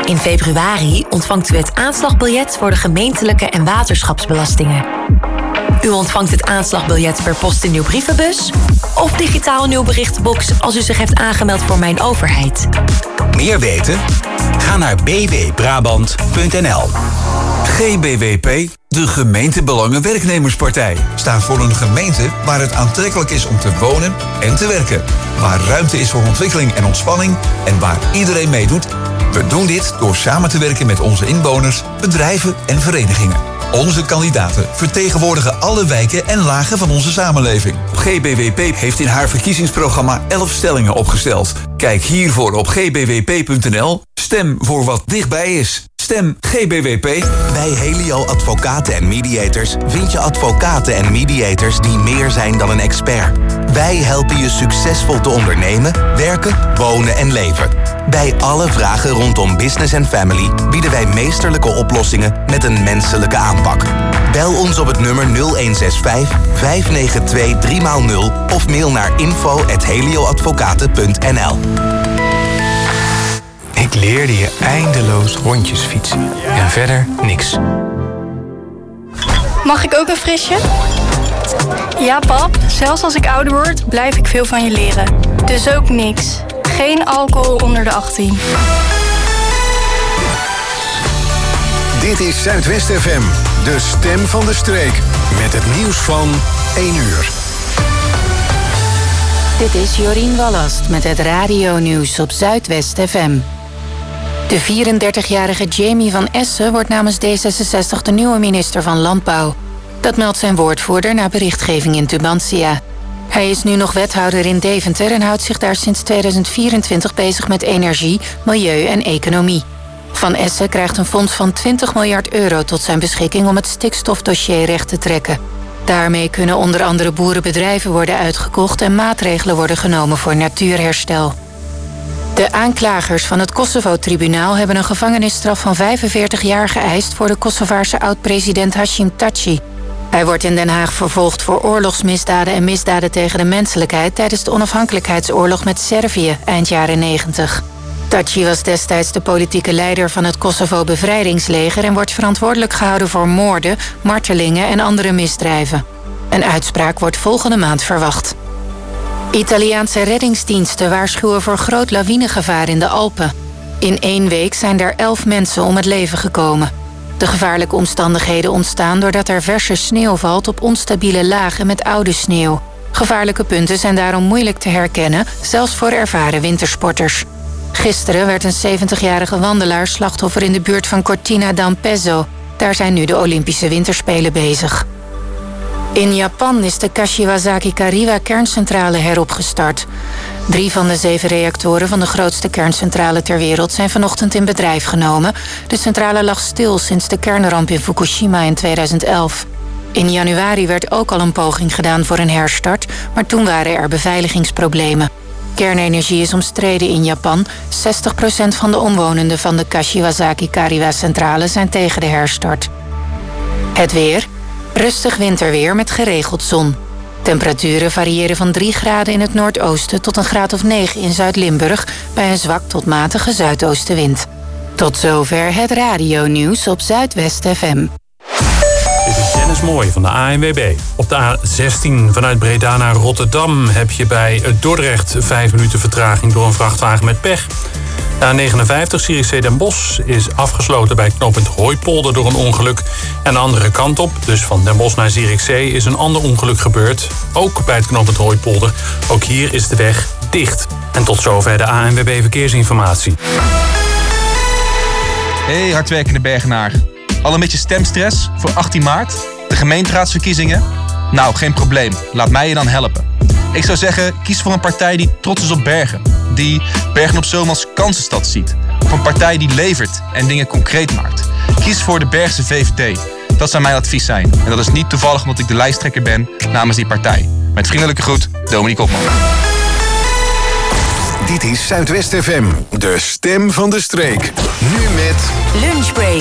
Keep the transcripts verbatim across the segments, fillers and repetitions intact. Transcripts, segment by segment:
In februari ontvangt u het aanslagbiljet voor de gemeentelijke en waterschapsbelastingen. U ontvangt het aanslagbiljet per post in uw brievenbus of digitaal in uw berichtenbox als u zich heeft aangemeld voor Mijn Overheid. Meer weten? Ga naar b w brabant punt n l. G B W P, de Gemeentebelangen-werknemerspartij, staat voor een gemeente waar het aantrekkelijk is om te wonen en te werken. Waar ruimte is voor ontwikkeling en ontspanning en waar iedereen meedoet. We doen dit door samen te werken met onze inwoners, bedrijven en verenigingen. Onze kandidaten vertegenwoordigen alle wijken en lagen van onze samenleving. G B W P heeft in haar verkiezingsprogramma elf stellingen opgesteld. Kijk hiervoor op g b w p punt n l. Stem voor wat dichtbij is. Stem G B W P. Bij Helio Advocaten en Mediators vind je advocaten en mediators die meer zijn dan een expert. Wij helpen je succesvol te ondernemen, werken, wonen en leven. Bij alle vragen rondom business en family bieden wij meesterlijke oplossingen met een menselijke aanpak. Bel ons op het nummer nul een zes vijf, vijf negen twee, drie nul of mail naar info at helioadvocaten punt n l. Ik leerde je eindeloos rondjes fietsen. En verder niks. Mag ik ook een frisje? Ja, pap. Zelfs als ik ouder word, blijf ik veel van je leren. Dus ook niks. Geen alcohol onder de achttien. Dit is Zuidwest F M, de stem van de streek. Met het nieuws van één uur. Dit is Jorien Wallast met het radio-nieuws op Zuidwest F M. De vierendertigjarige Jamie van Essen wordt namens D zesenzestig de nieuwe minister van Landbouw. Dat meldt zijn woordvoerder na berichtgeving in Tubantia. Hij is nu nog wethouder in Deventer en houdt zich daar sinds tweeduizend vierentwintig bezig met energie, milieu en economie. Van Essen krijgt een fonds van twintig miljard euro tot zijn beschikking om het stikstofdossier recht te trekken. Daarmee kunnen onder andere boerenbedrijven worden uitgekocht en maatregelen worden genomen voor natuurherstel. De aanklagers van het Kosovo-tribunaal hebben een gevangenisstraf van vijfenveertig jaar geëist voor de Kosovaarse oud-president Hashim Thaçi. Hij wordt in Den Haag vervolgd voor oorlogsmisdaden en misdaden tegen de menselijkheid tijdens de onafhankelijkheidsoorlog met Servië eind jaren negentig. Thaçi was destijds de politieke leider van het Kosovo-bevrijdingsleger en wordt verantwoordelijk gehouden voor moorden, martelingen en andere misdrijven. Een uitspraak wordt volgende maand verwacht. Italiaanse reddingsdiensten waarschuwen voor groot lawinegevaar in de Alpen. In één week zijn er elf mensen om het leven gekomen. De gevaarlijke omstandigheden ontstaan doordat er verse sneeuw valt op onstabiele lagen met oude sneeuw. Gevaarlijke punten zijn daarom moeilijk te herkennen, zelfs voor ervaren wintersporters. Gisteren werd een zeventigjarige wandelaar slachtoffer in de buurt van Cortina d'Ampezzo. Daar zijn nu de Olympische Winterspelen bezig. In Japan is de Kashiwazaki Kariwa-kerncentrale heropgestart. Drie van de zeven reactoren van de grootste kerncentrale ter wereld zijn vanochtend in bedrijf genomen. De centrale lag stil sinds de kernramp in Fukushima in tweeduizend elf. In januari werd ook al een poging gedaan voor een herstart, maar toen waren er beveiligingsproblemen. Kernenergie is omstreden in Japan. zestig procent van de omwonenden van de Kashiwazaki Kariwa-centrale zijn tegen de herstart. Het weer. Rustig winterweer met geregeld zon. Temperaturen variëren van drie graden in het noordoosten tot een graad of negen in Zuid-Limburg bij een zwak tot matige zuidoostenwind. Tot zover het radio-nieuws op Zuidwest F M. Dit is Dennis Mooij van de A N W B. Op de A zestien vanuit Breda naar Rotterdam heb je bij Dordrecht vijf minuten vertraging door een vrachtwagen met pech. De A negenenvijftig Zierikzee Den Bosch is afgesloten bij knooppunt Hooipolder door een ongeluk. En de andere kant op, dus van Den Bosch naar Zierikzee, is een ander ongeluk gebeurd. Ook bij het knooppunt Hooipolder. Ook hier is de weg dicht. En tot zover de A N W B Verkeersinformatie. Hey hardwerkende Bergenaar. Al een beetje stemstress voor achttien maart? De gemeenteraadsverkiezingen? Nou, geen probleem. Laat mij je dan helpen. Ik zou zeggen, kies voor een partij die trots is op Bergen. Die Bergen op Zoom als kansenstad ziet. Of een partij die levert en dingen concreet maakt. Kies voor de Bergse V V D. Dat zou mijn advies zijn. En dat is niet toevallig omdat ik de lijsttrekker ben namens die partij. Met vriendelijke groet, Dominique Opman. Dit is Zuidwest F M, de stem van de streek. Nu met Lunchbreak.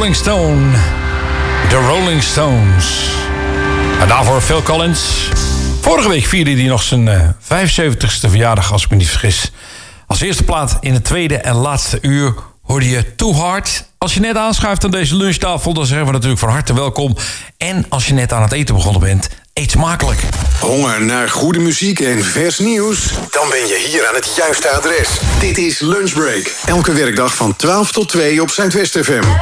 Rolling Stone. The Rolling Stones. En daarvoor Phil Collins. Vorige week vierde hij nog zijn uh, vijfenzeventigste verjaardag, als ik me niet vergis. Als eerste plaat in het tweede en laatste uur hoorde je Too Hard. Als je net aanschuift aan deze lunchtafel, dan zeggen we natuurlijk van harte welkom. En als je net aan het eten begonnen bent, eet smakelijk. Honger naar goede muziek en vers nieuws? Dan ben je hier aan het juiste adres. Dit is Lunchbreak. Elke werkdag van twaalf tot twee op Zuidwest F M.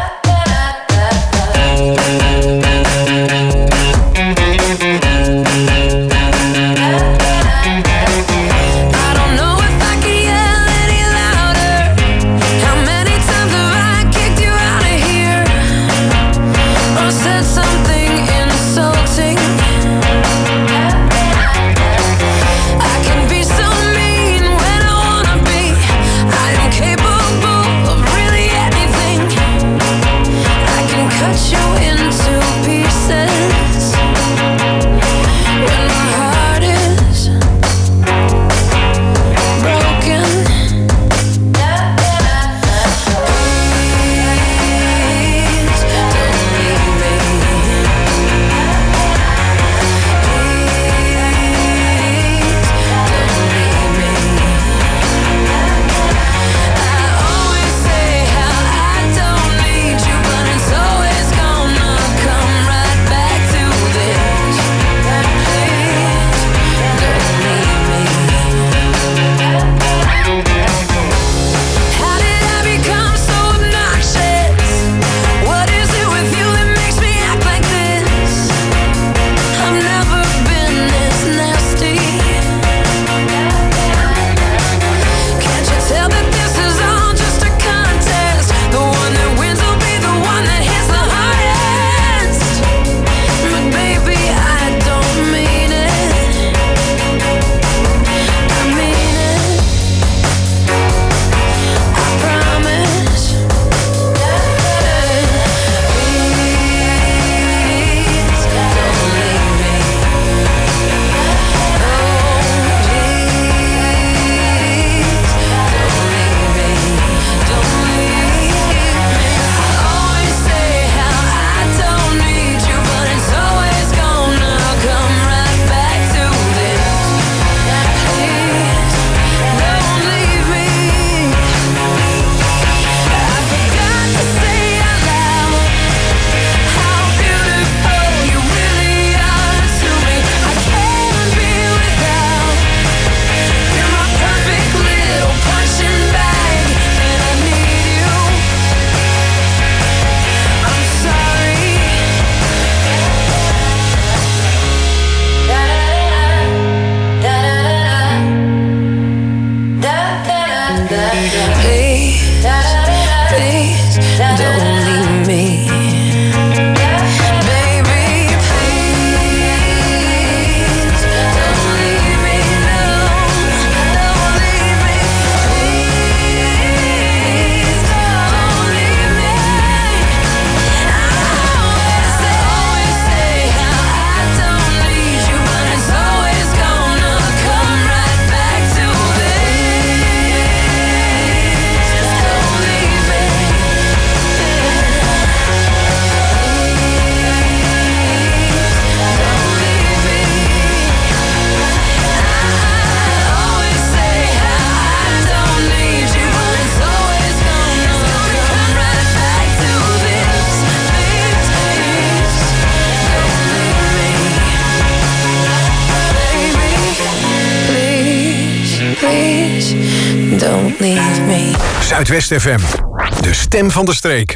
Don't leave me. Zuidwest F M, de stem van de streek.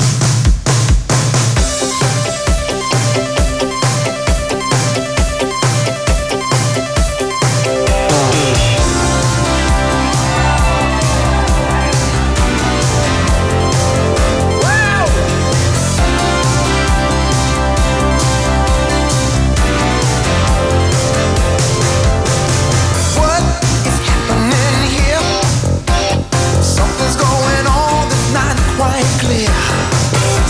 Something's going on that's not quite clear.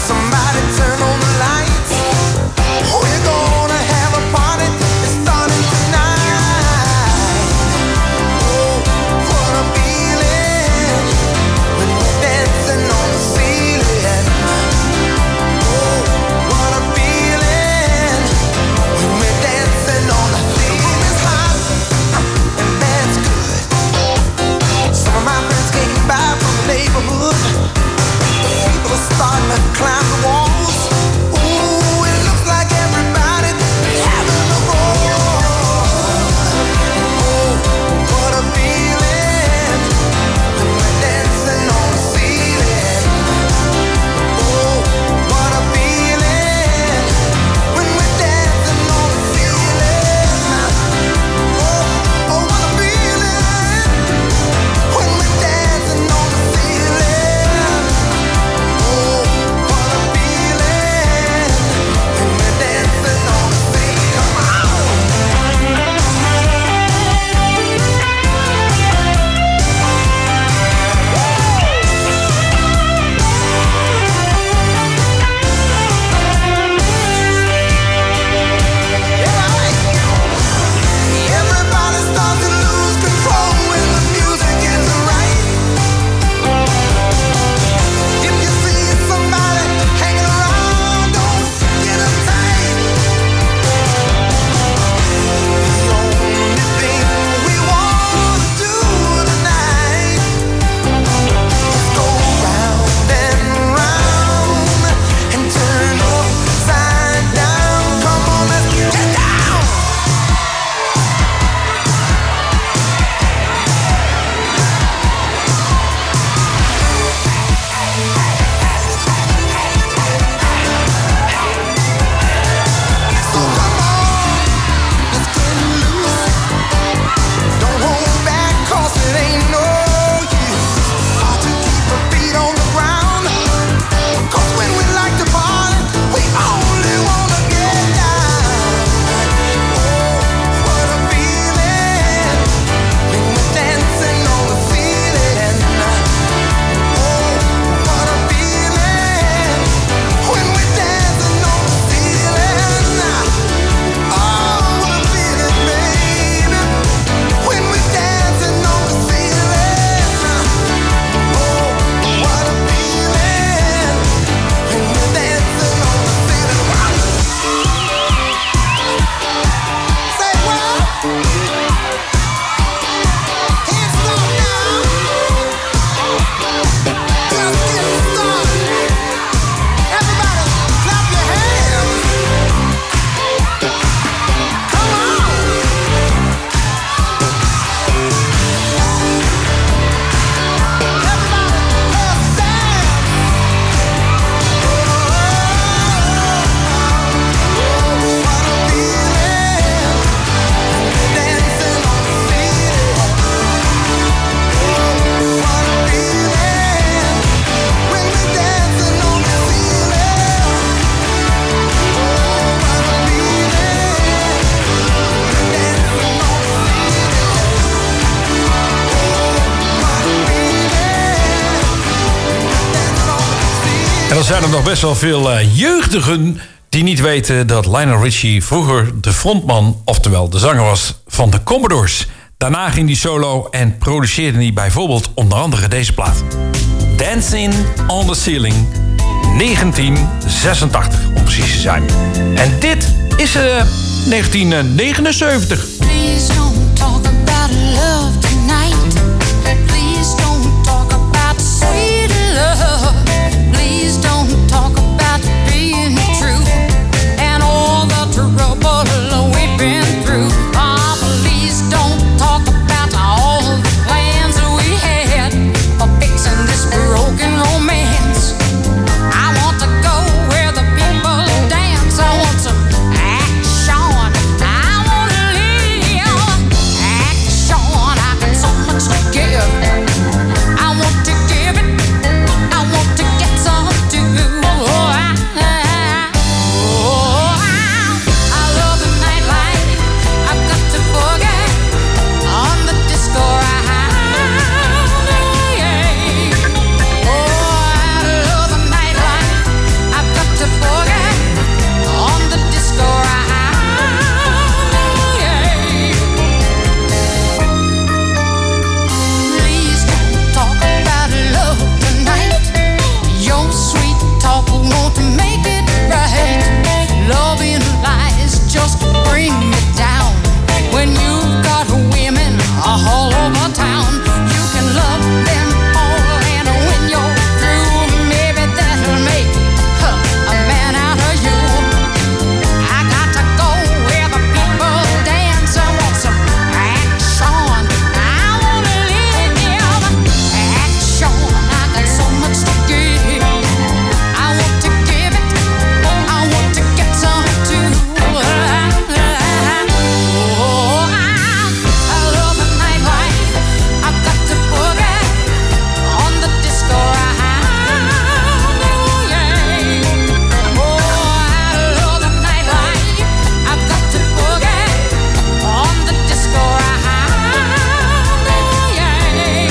En dan zijn er nog best wel veel uh, jeugdigen die niet weten dat Lionel Richie vroeger de frontman, oftewel de zanger was van de Commodores. Daarna ging hij solo en produceerde hij bijvoorbeeld onder andere deze plaat. Dancing on the Ceiling, negentien zesentachtig om precies te zijn. En dit is uh, negentien negenenzeventig. Please don't talk about love tonight. Please don't talk about sweet love. Please don't talk about being true and all the trouble we've been through. Oh, please don't talk about all the plans we had for fixing this broken romance. I want to go where the people dance. I want some action. I want to live action. I got so much to give. I want to give it. I want to get some too. Oh, I, I, oh, I, I love the nightlife. I've got to forget on the disco ride. Yeah. Oh, I love the nightlife. I've got to forget on the disco ride. Yeah. Please don't talk about love tonight. Your sweet talk won't make it right. Loving lies just bring me down. When you've got women all over town, you can love them all, and when you're through, maybe that'll make huh, a man out of you. I got to go where the people dance. I want some action. I want to live action. I got so much to give. I want to give it. I want to get some too. Oh, I, I love the nightlife. I've got to forget on the disco ride. Yeah. Oh, I love the nightlife. I've got to forget on the disco ride. Yeah.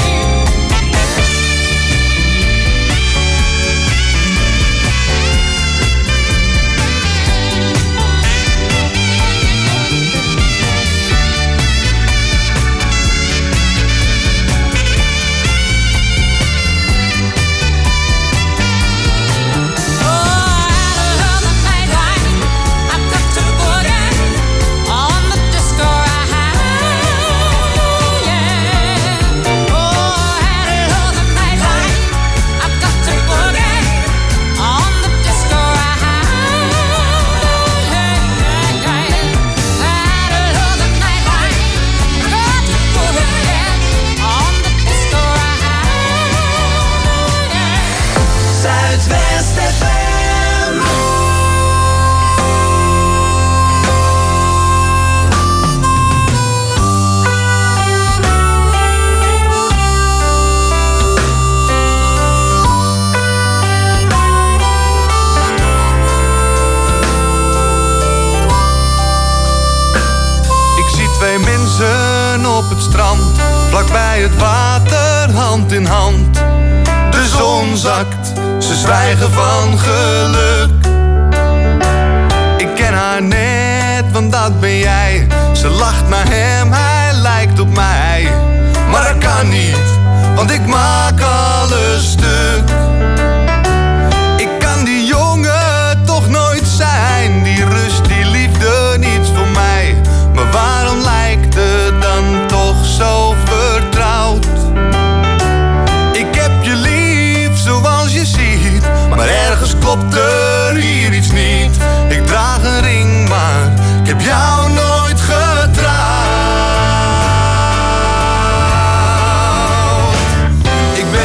Zuidwest F M. Ik zie twee mensen op het strand, vlakbij het water, hand in hand. De zon zakt, ze zwijgen van geluk. Ik ken haar net, want dat ben jij. Ze lacht naar hem, hij lijkt op mij. Maar dat kan niet, want ik maak alles stuk. Ik kan die jongen toch nooit zijn. Die rust, die liefde, niets voor mij. Maar waarom lijkt het dan toch zo vertrouwd? Ik heb je lief zoals je ziet, maar ergens klopt er hier iets niet. Ik draag een ring, maar ik heb jou nooit getrouwd. Ik ben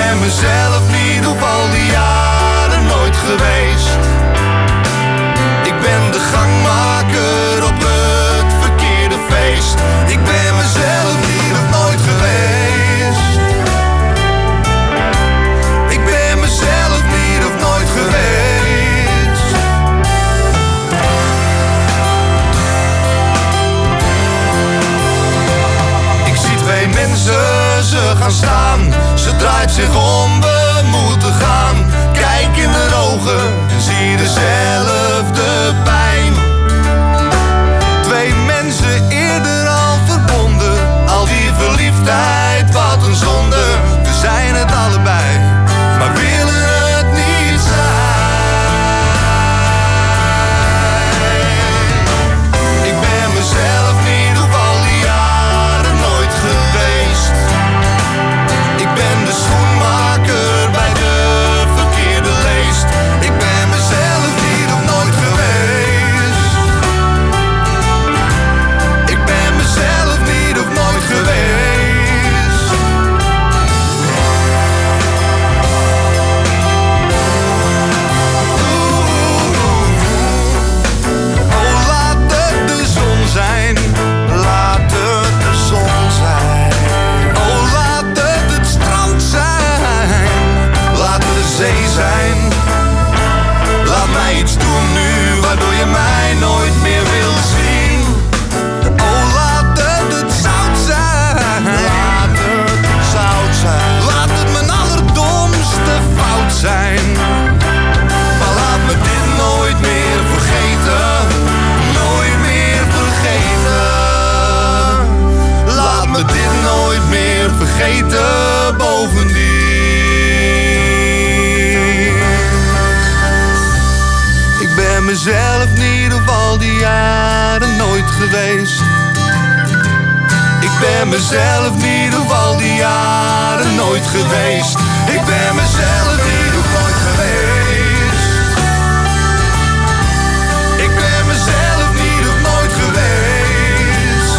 mezelf niet op al die jaren nooit geweest. Ik ben mezelf niet op al die jaren nooit geweest. Ik ben mezelf niet op nooit geweest. Ik ben mezelf niet op nooit geweest.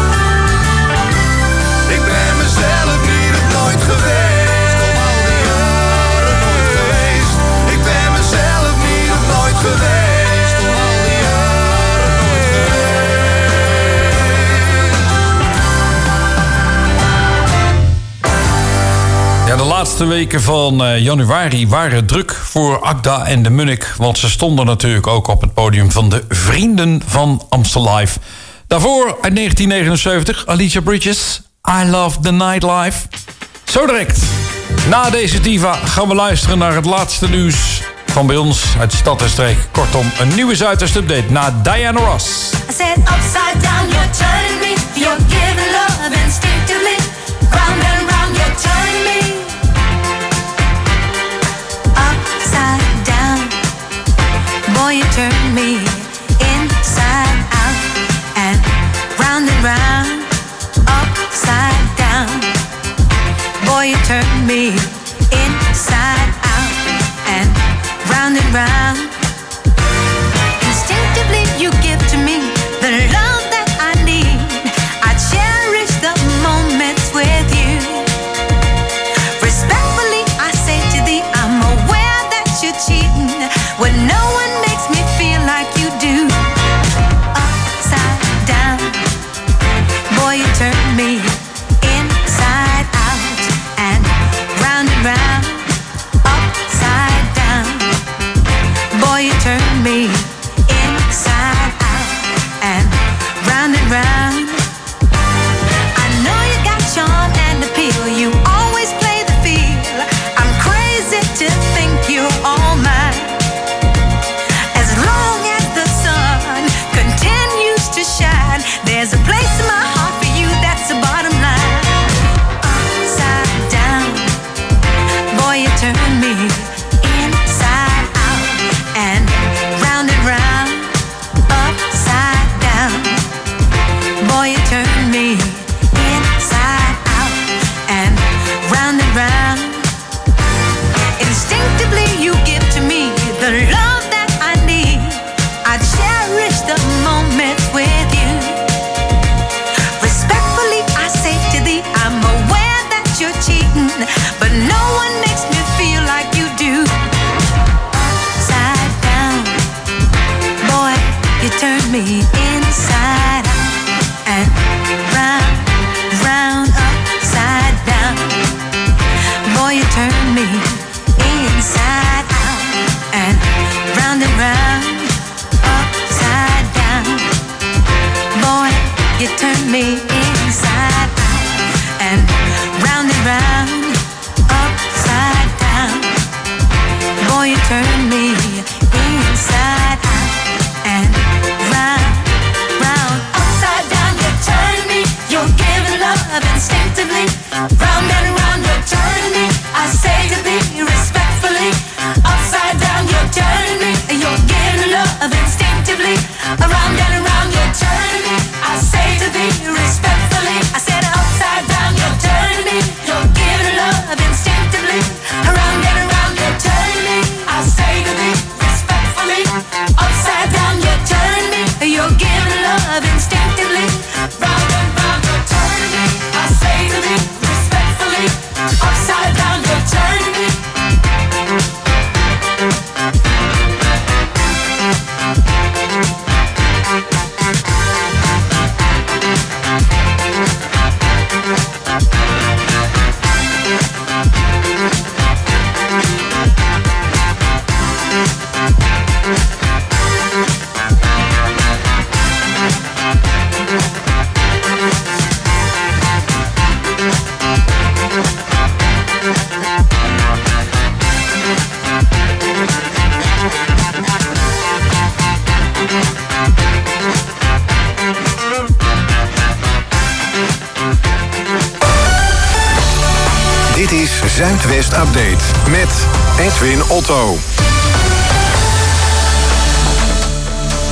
Ik ben mezelf niet op nooit geweest. Op al die jaren nooit geweest. Ik ben mezelf niet op nooit geweest. Op al die jaren nooit geweest. Ja, de laatste weken van uh, januari waren druk voor Agda en de Munnik. Want ze stonden natuurlijk ook op het podium van de Vrienden van Amstel Live. Daarvoor uit negentien negenenzeventig Alicia Bridges, I Love the Nightlife. Zo direct, na deze diva gaan we luisteren naar het laatste nieuws van bij ons uit Stad en Streek. Kortom, een nieuwe Zuidwest update na Diana Ross. I said upside down, you're turning me. You're giving love instinctively. Round and round, you're turning me. Upside down, boy, you turn me inside out and round and round. Upside down, boy, you turn me inside out and round and round. Instinctively, you give to me the love that I need. I cherish the moments with you. Respectfully, I say to thee, I'm aware that you're cheating when no one makes me feel like you do. Upside down, boy, you turn me inside out and round and round. Upside down, boy, you turn me inside out and round and round. I know you got charm and appeal. You always play the field. I'm crazy to think you're all mine. As long as the sun continues to shine, there's a place in my heart for you. That's the bottom line. Upside down, boy, you turn me inside out and round and round. Upside down, boy, you turn me inside out and round and round. Instinctively, you give to me the love that I need. I cherish the moments with you. Respectfully, I say to thee, I'm aware that you're cheating, but no one makes me feel like you do. Upside down, boy, you turn me inside out and round, round, upside down. Boy, you turn me inside out and round and round, upside down. Boy, you turn me inside out and round and round, upside down. Boy, you turn me inside out and round, round, upside down. You turn me, you're giving love instinctively. Round and round, you're turning me. I say to thee respectfully. Upside down, you're turning me. You're giving love instinctively. Around and around, you're turning me. I say to thee respectfully. I said upside down, you're turning me. You're giving love instinctively. Around and around, you're turning me. I say to thee respectfully. Upside down, you're turning me. You're giving love instinctively. Round and round, you're turning me. I say to thee respectfully. Upside down, you're turning me. Dit is Zuidwest Update met Edwin Otto.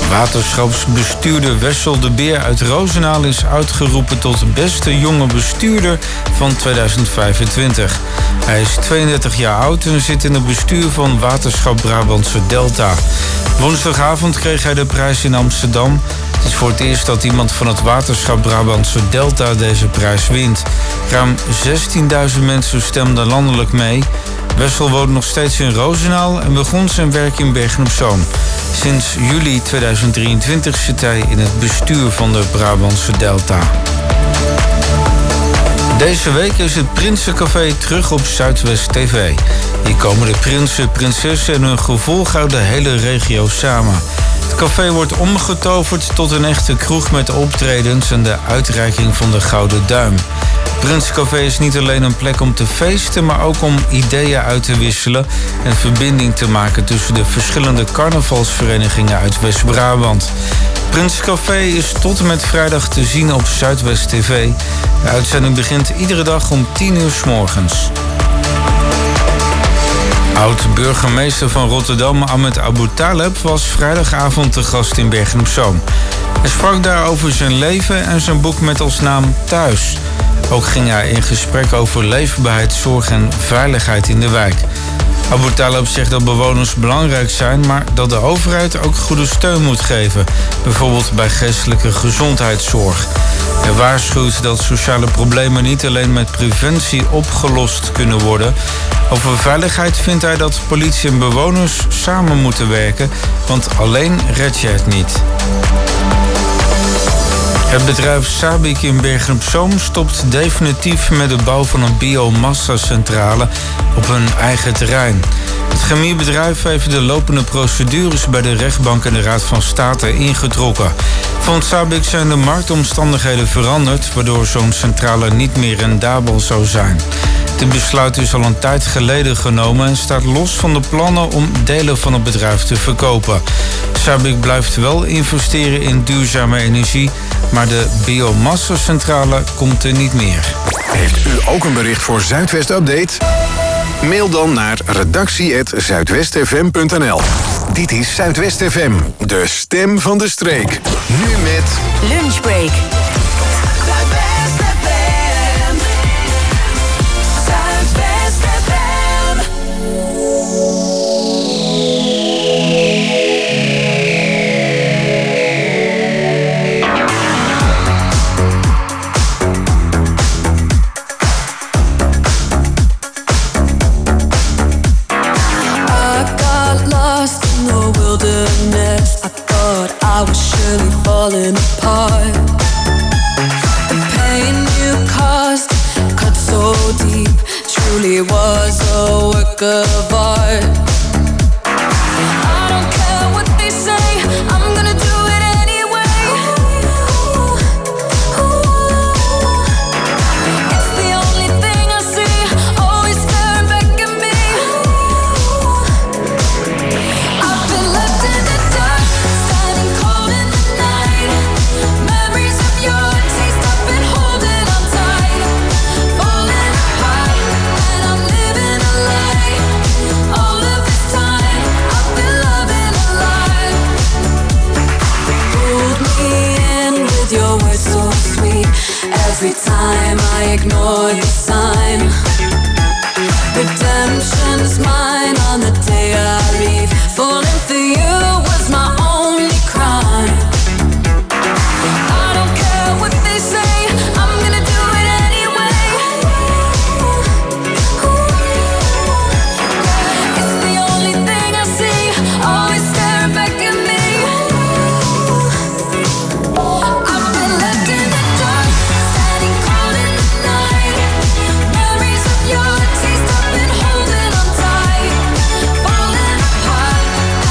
Waterschapsbestuurder Wessel de Beer uit Roosendaal is uitgeroepen tot beste jonge bestuurder van tweeduizend vijfentwintig. Hij is tweeëndertig jaar oud en zit in het bestuur van Waterschap Brabantse Delta. Woensdagavond kreeg hij de prijs in Amsterdam. Het is voor het eerst dat iemand van het Waterschap Brabantse Delta deze prijs wint. Ruim zestienduizend mensen stemden landelijk mee. Wessel woont nog steeds in Roosendaal en begon zijn werk in Bergen-op-Zoom. Sinds juli tweeduizend drieëntwintig zit hij in het bestuur van de Brabantse Delta. Deze week is het Prinsencafé terug op Zuidwest T V. Hier komen de prinsen, prinsessen en hun gevolg uit de hele regio samen. Het café wordt omgetoverd tot een echte kroeg met optredens en de uitreiking van de Gouden Duim. Het Prinsencafé is niet alleen een plek om te feesten, maar ook om ideeën uit te wisselen en verbinding te maken tussen de verschillende carnavalsverenigingen uit West-Brabant. Het Prinsencafé is tot en met vrijdag te zien op Zuidwest T V. De uitzending begint iedere dag om tien uur 's morgens. Oud-burgemeester van Rotterdam, Ahmed Abu Taleb, was vrijdagavond te gast in Bergen-op-Zoom. Hij sprak daar over zijn leven en zijn boek met als naam Thuis. Ook ging hij in gesprek over leefbaarheid, zorg en veiligheid in de wijk. Abu Taleb zegt dat bewoners belangrijk zijn, maar dat de overheid ook goede steun moet geven. Bijvoorbeeld bij geestelijke gezondheidszorg. Hij waarschuwt dat sociale problemen niet alleen met preventie opgelost kunnen worden. Over veiligheid vindt hij dat politie en bewoners samen moeten werken, want alleen red je het niet. Het bedrijf Sabic in Bergen-op-Zoom stopt definitief met de bouw van een biomassa-centrale op hun eigen terrein. Het chemiebedrijf heeft de lopende procedures bij de rechtbank en de Raad van State ingetrokken. Volgens Sabic zijn de marktomstandigheden veranderd, waardoor zo'n centrale niet meer rendabel zou zijn. Dit besluit is al een tijd geleden genomen en staat los van de plannen om delen van het bedrijf te verkopen. Sabic blijft wel investeren in duurzame energie, maar de biomassa-centrale komt er niet meer. Heeft u ook een bericht voor Zuidwest Update? Mail dan naar redactie apenstaartje zuidwest f m punt n l. Dit is Zuidwest F M, de stem van de streek. Nu met Lunchbreak. I was surely falling apart. The pain you caused cut so deep, truly was a work of art. I don't care what they say, I'm gonna do it anyway. It's the only thing I see, always staring back at me. I've been left in the dark, standing cold in the night. Memories of your taste, I've been holding on tight. Falling apart, and I'm living a lie. All of this time, I've been loving a lie. Pulled me in with your words so sweet. Every time I ignore the sign. Redemption's mine on the day I leave. Falling for you was my only crime. I don't care what they say, I'm gonna do it anyway. It's the only thing I see, always staring back at me. I've been left in the dark, standing cold in the night. Memories of your taste, I've been holding on tight. Falling apart,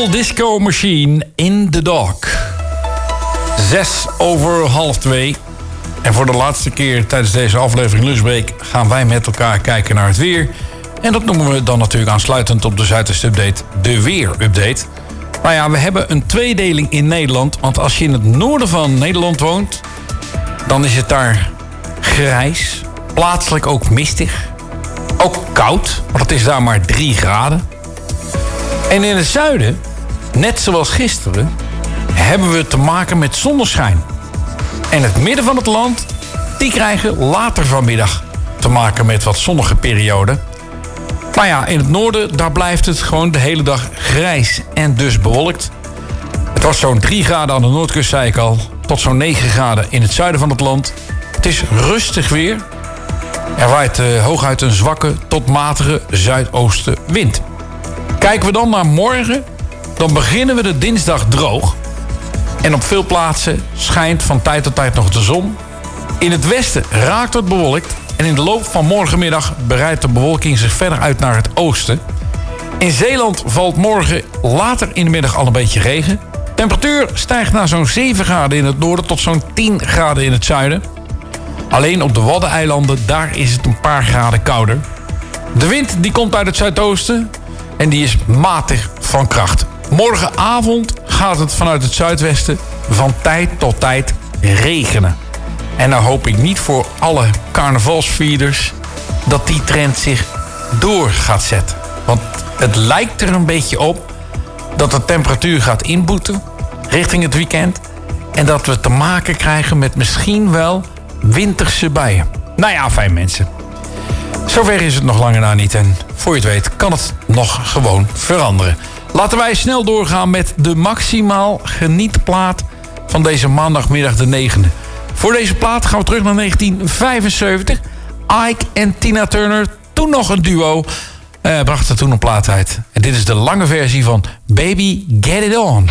Purple Disco Machine in the Dark. Zes over half twee. En voor de laatste keer tijdens deze aflevering Lunchbreak gaan wij met elkaar kijken naar het weer. En dat noemen we dan natuurlijk aansluitend op de Zuidwest Update de Weer-update. Nou ja, we hebben een tweedeling in Nederland. Want als je in het noorden van Nederland woont, dan is het daar grijs. Plaatselijk ook mistig. Ook koud, want het is daar maar drie graden. En in het zuiden, net zoals gisteren, hebben we te maken met zonneschijn. En het midden van het land, die krijgen later vanmiddag te maken met wat zonnige perioden. Maar ja, in het noorden, daar blijft het gewoon de hele dag grijs en dus bewolkt. Het was zo'n drie graden aan de noordkust, zei ik al, tot zo'n negen graden in het zuiden van het land. Het is rustig weer. Er waait uh, hooguit een zwakke tot matige zuidoostenwind. Kijken we dan naar morgen, dan beginnen we de dinsdag droog. En op veel plaatsen schijnt van tijd tot tijd nog de zon. In het westen raakt het bewolkt. En in de loop van morgenmiddag breidt de bewolking zich verder uit naar het oosten. In Zeeland valt morgen later in de middag al een beetje regen. Temperatuur stijgt naar zo'n zeven graden in het noorden tot zo'n tien graden in het zuiden. Alleen op de Waddeneilanden, daar is het een paar graden kouder. De wind die komt uit het zuidoosten en die is matig van kracht. Morgenavond gaat het vanuit het zuidwesten van tijd tot tijd regenen. En nou hoop ik niet voor alle carnavalsvierders dat die trend zich door gaat zetten. Want het lijkt er een beetje op dat de temperatuur gaat inboeten richting het weekend. En dat we te maken krijgen met misschien wel winterse buien. Nou ja, fijn mensen. Zover is het nog langer na niet. En voor je het weet kan het nog gewoon veranderen. Laten wij snel doorgaan met de maximaal geniete plaat van deze maandagmiddag de negende. Voor deze plaat gaan we terug naar negentien vijfenzeventig. Ike en Tina Turner, toen nog een duo, eh, brachten toen een plaat uit. En dit is de lange versie van Baby Get It On.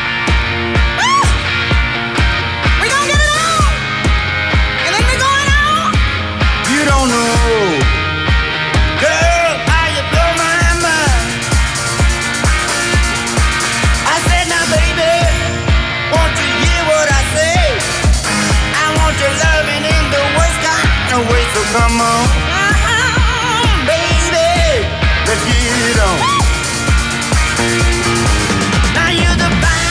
Come on, baby, let's get it on. Now you're the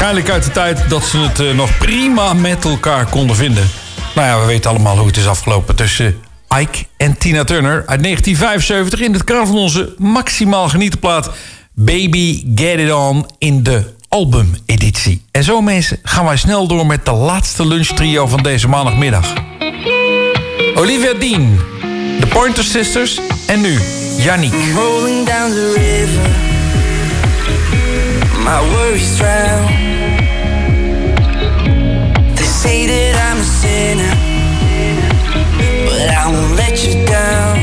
Waarschijnlijk uit de tijd dat ze het uh, nog prima met elkaar konden vinden. Nou ja, we weten allemaal hoe het is afgelopen tussen Ike en Tina Turner uit negentien vijfenzeventig... in het kader van onze maximaal genietenplaat Baby Get It On in de albumeditie. En zo mensen gaan wij snel door met de laatste lunchtrio van deze maandagmiddag. Olivia Dean, The Pointer Sisters en nu Yannick. Rolling down the river, my worries drown. They say that I'm a sinner, but I won't let you down.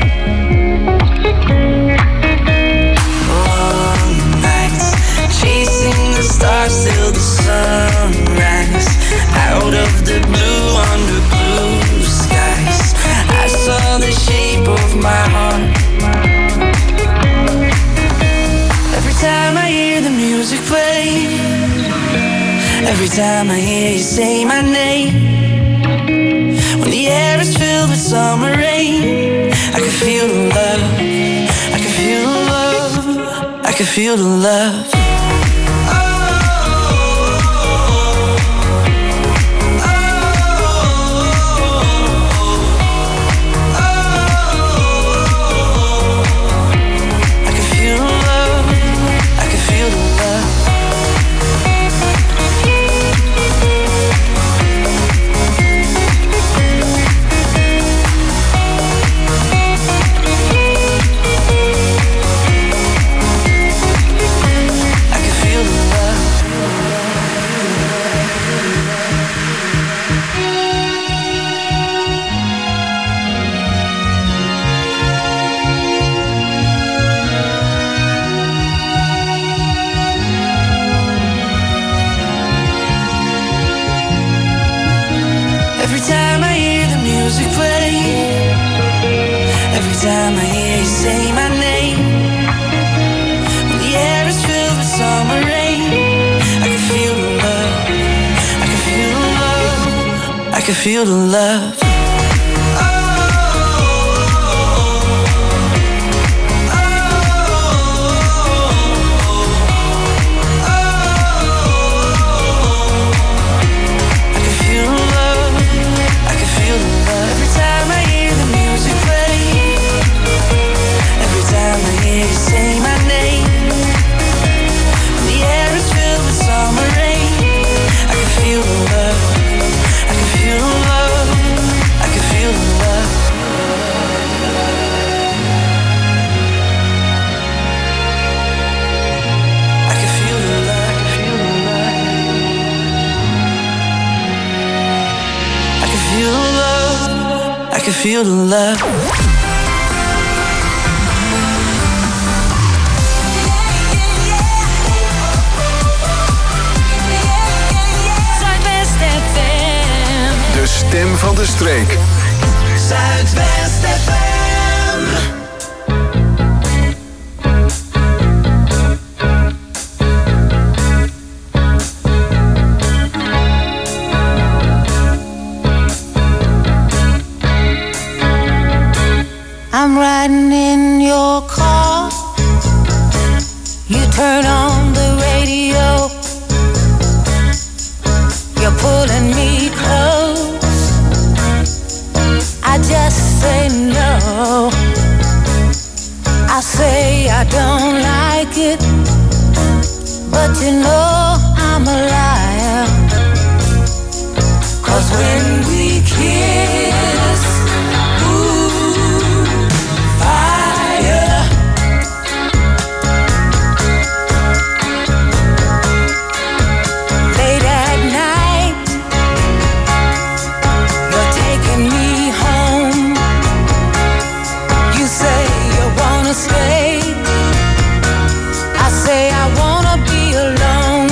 Long nights, chasing the stars till the sunrise. Out of the blue, under blue skies, I saw the shape of my heart. Every time I hear the music play, every time I hear you say my name, when the air is filled with summer rain, I can feel the love, I can feel the love, I can feel the love. Time I hear you say my name, when the air is filled with summer rain, I can feel the love, I can feel the love, I can feel the love. Say my name, the air is filled with summer rain. I can feel the love, I can feel the love, I can feel the love. I can feel the love, I can feel the love, I can feel the love. De stem van de streek. Zuidwest F M. I'm riding in your car. You turn on the radio. You're pulling me close. I just say no. I say I don't like it, but you know I'm a liar. 'Cause when we kiss, ooh, fire. Late at night, you're taking me home. You say you wanna stay. I say I wanna be alone.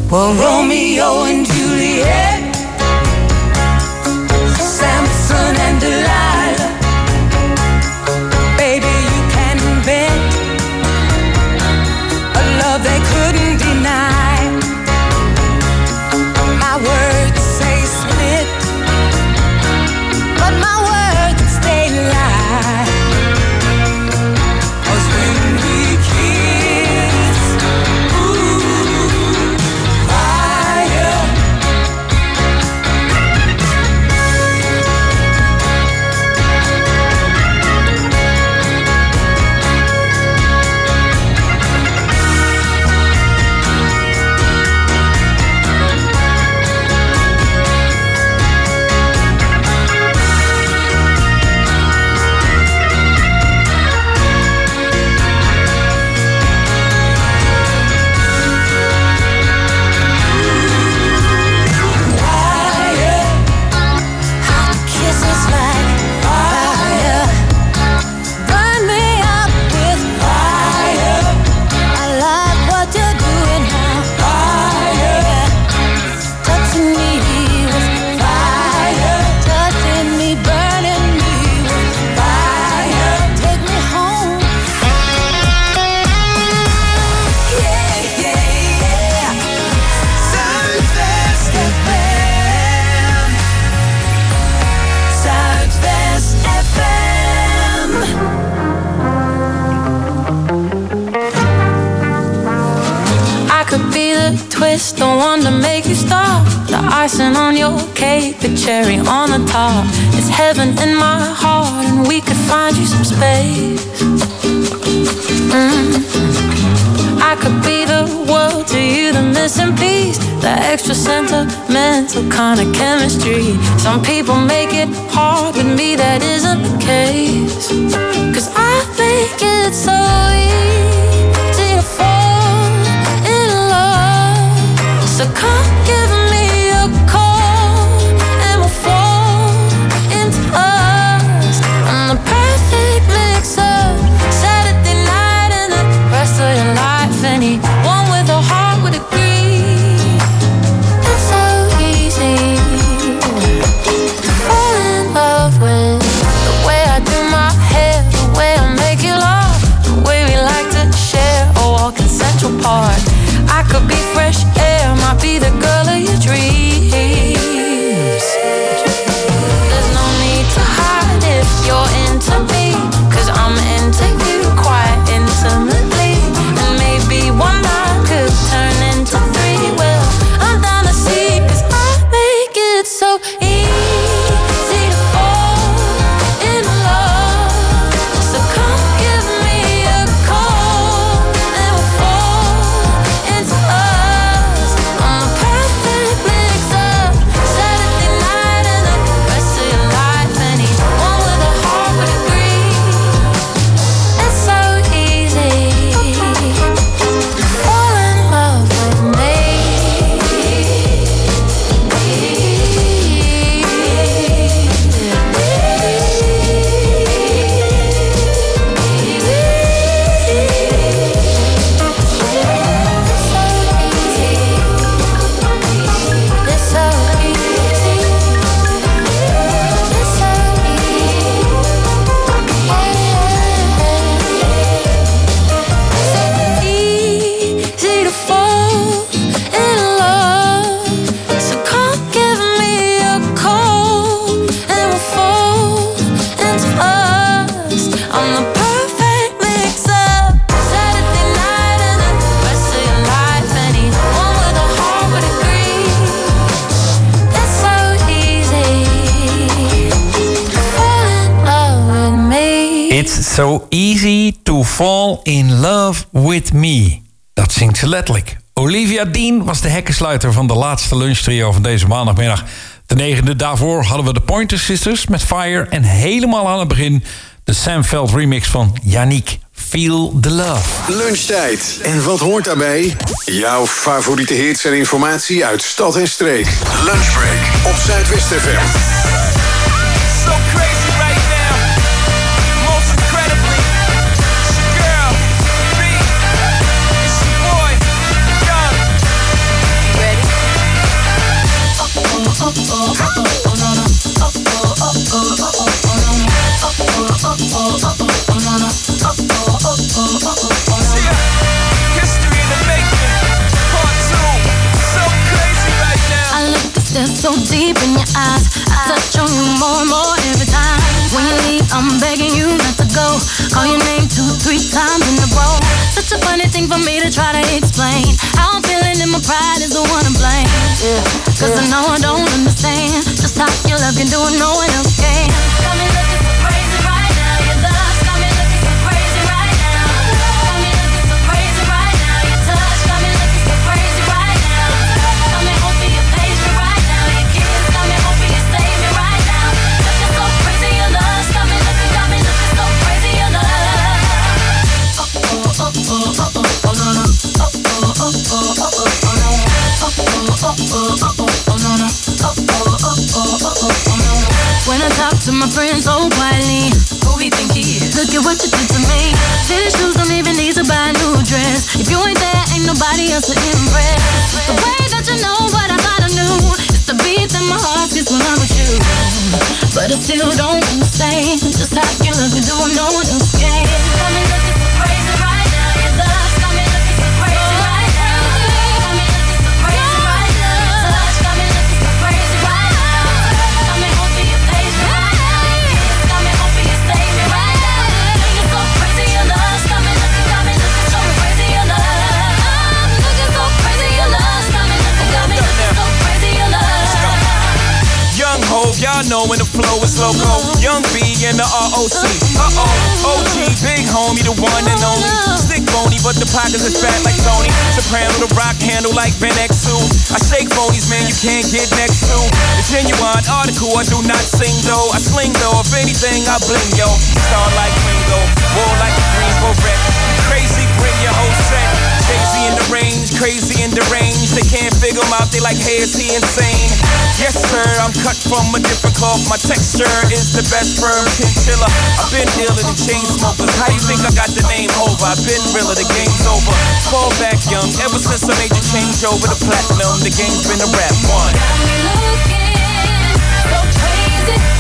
Well, Romeo and Juliet, Samson and Delilah. Baby, you can invent a love they couldn't deny. My words say split, but my words stay live. 'Cause when we kiss, ooh, fire. Twist, the one to make you stop. The icing on your cake, the cherry on the top. It's heaven in my heart, and we could find you some space. Mm. I could be the world to you, the missing piece, the extra sentimental kind of chemistry. Some people make it hard, with me that isn't the case. 'Cause I make it so easy to fall in love. So come give me a call and we'll fall into us. I'm the perfect mix of Saturday night and the rest of your life. Anyone with a heart would agree. It's so easy to fall in love with the way I do my hair, the way I make you laugh, the way we like to share a walk in Central Park. I could be fresh air, might be the girl of your dreams. There's no need to hide if you're into me, 'cause I'm into you quite intimately. And maybe one night could turn into three. Well, I'm down to see, 'cause I make it so easy to fall in love. So come give me a call and we'll fall into us. I'm the perfect mix of Saturday night and the rest of your life. Anyone with a heart would agree. It's so easy to fall in love with me. It's so easy. It's so easy to fall in love. So come give me a call and we'll fall into us. I'm the perfect mix of Saturday night and the rest of your life. Anyone with a heart would agree. It's so easy to fall in love with me. It's so easy to fall in love with me. Dat zingt ze letterlijk. Olivia Dean was de hekkensluiter van de laatste lunchtrio van deze maandagmiddag. De negende daarvoor hadden we de Pointer Sisters met Fire. En helemaal aan het begin de Sam Veld remix van Yannick. Feel the Love. Lunchtijd. En wat hoort daarbij? Jouw favoriete hits en informatie uit stad en streek. Lunchbreak op Zuidwest F M. So crazy right now. Most incredibly. It's your girl, B. It's your boy, Young. such a funny thing for me to try to explain. How I'm feeling and my pride is the one to blame. Yeah, cause I know I don't understand just how your love can do it, no one else can. Got me looking so crazy right now. Your love got me looking so crazy right now. Got me looking so crazy right now. Your touch got me looking so crazy right now. Got me hoping you page me right now. Your kiss got me hoping you save me right now. Looking so crazy, your love got me looking, got me looking so crazy, your love. Oh oh oh oh oh oh no no. Oh oh oh oh oh oh no. Oh oh oh oh oh oh no no. Oh oh oh oh oh oh no. When I talk to my friends so quietly, who he think he is? Look at what you did to me. Tennis shoes don't even need to buy a new dress. If you ain't there, ain't nobody else to impress. It's the way that you know what I thought I knew. It's the beat that my heart gets when I'm with you. But I still don't understand just how you love me, do no one else can. Got me looking so crazy right now. Your love got me looking so crazy right now. Got me looking so crazy right now. Your touch got me looking so crazy right now. Got me hoping you page me right now. Your kiss got me hoping you save me right now. Looking so crazy, your love got me looking, got me looking so crazy, your love. Looking so crazy, your love got me looking, got me looking so crazy, your love. Young Hov, y'all know when the flow is loco. Young B and the R O C. Uh-oh, O G, big homie, the one and only. Stick bony, but the pockets is fat like Tony. Soprano, the rock handle like Ben X two. I shake phonies, man, you can't get next to. The genuine article, I do not sing though. I sling though, if anything, I bling, yo. Star like Ringo, war like a green beret. Crazy, bring your whole set. Crazy in the range, crazy in the range. They can't figure him out, they like, hey, is he insane? Yes, sir, I'm cut from a different cloth. My texture is the best firm chinchilla. I've been dealing in chain smokers. How you think I got the name over? I've been realer, the game's over. Fall back young, ever since I made the change over to platinum, the game's been a rap one. Got me looking so crazy